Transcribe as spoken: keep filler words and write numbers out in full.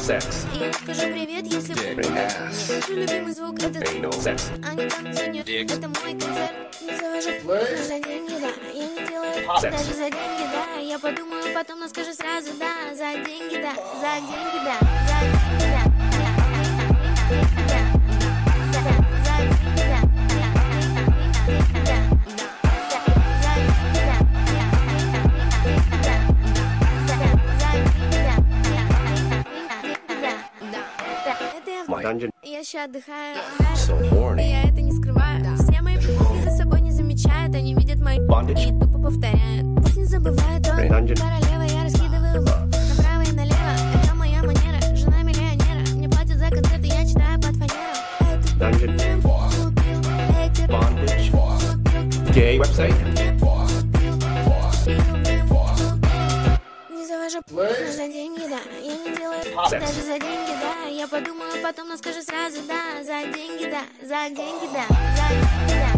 секс. Я скажу привет, если слышу любимый звук, это секс. а не танцует, это мой концерт. Не завожу за деньги, да, я не делаю даже за деньги, да. Я подумаю потом, но скажу сразу, да, за деньги, да, за деньги, да, за деньги, да. Я сейчас отдыхаю, so я это не скрываю. Все мои подруги за собой не замечают, они видят мои и тупо повторяют. Пусть не забывают, он королева, я раскидываю направо и налево. Это моя манера, жена миллионера. Мне платят за концерты, я читаю под фанеру. Gay website. Не завожу за деньги, да, я не делаю даже за деньги, да. Я подумаю потом, но скажу сразу, да, за деньги, да, за деньги, да, за деньги, да.